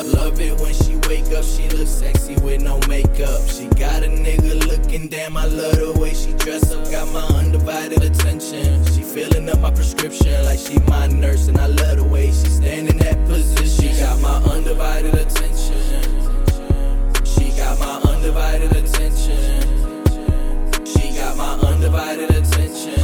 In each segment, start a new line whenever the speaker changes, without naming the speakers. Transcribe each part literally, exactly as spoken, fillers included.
Love it when she wake up, she look sexy with no makeup. She got a nigga looking, damn, I love the way she dress up. Got my undivided attention. She filling up my prescription like she my nurse, and I love the way she stand in that position. She got my undivided attention. She got my undivided attention. She got my undivided attention.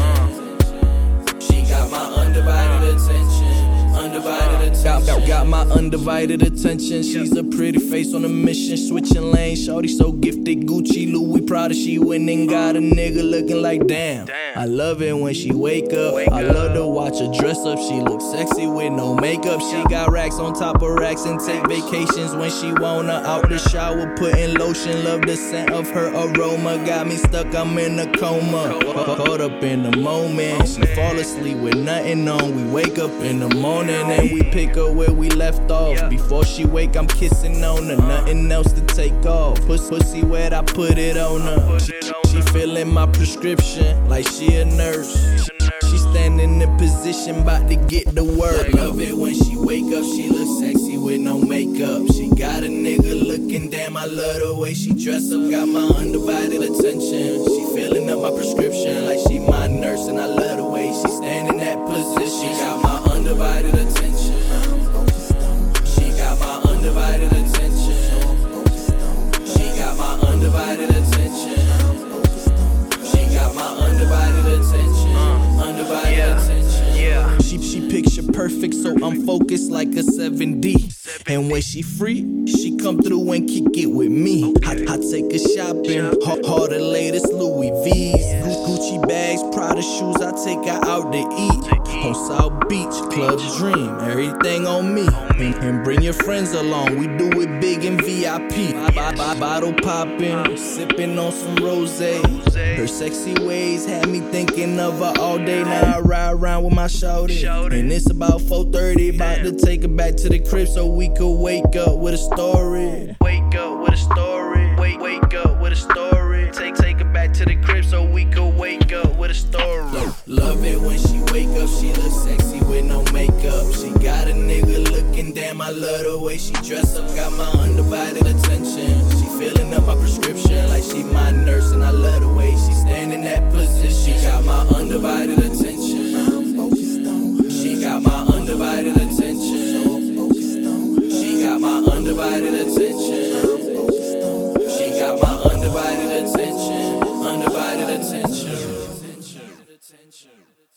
She got my undivided attention. Undivided attention. Got, got, got my undivided attention. She's a pretty face on a mission, switching lanes. Shorty so gifted, Gucci, Louis, Prada. She went and got a nigga looking like damn. I love it when she wake up. I love to watch her dress up. She looks sexy with no makeup. She got racks on top of racks and take vacations when she wanna. Out the shower, putting lotion. Love the scent of her aroma. Got me stuck, I'm in a coma. Caught up in the moment. She fall asleep with nothing on. We wake up in the morning and we pick her where we left off. Before she wake, I'm kissing on her. Nothing else to take off. Puss, pussy wet, I put it on her. She, she filling my prescription like she a nurse. She standing in position, bout to get to work. I love it when she wake up, she look sexy with no makeup. She got a nigga looking, damn, I love the way she dress up. Got my undivided attention. She filling up my prescription like she my nurse, and I love the way she stand in that position. She got my undivided attention. She got my undivided attention. She got my undivided attention. She got my undivided attention. Undivided attention. Yeah. She she picture perfect, so I'm focused like a seven D. And when she free, she come through and kick it with me. I, I take her shopping, all the latest Louis V's, Gucci bags, Prada shoes. I take her out to eat on South Beach, Club Dream, everything on me. And, and bring your friends along, we do it big in V I P. B- b- bottle popping, sipping on some rosé. Her sexy ways had me thinking of her all day. Now I ride around with my shorty, and it's about four thirty. About to take her back to the crib so we could wake up with a story. Wake up with a story. Wake wake up with a story. Take take her back to the crib so we could wake up with a story. Love, love it when she wake up. She look sexy with no makeup. She got a nigga looking, damn, I love the way she dress up. Got my undivided attention. She filling up my prescription like she my nurse, and I love the way she stand in that position. She got my undivided attention. She got my undivided attention. She got my undivided attention. She got my undivided attention. Undivided attention.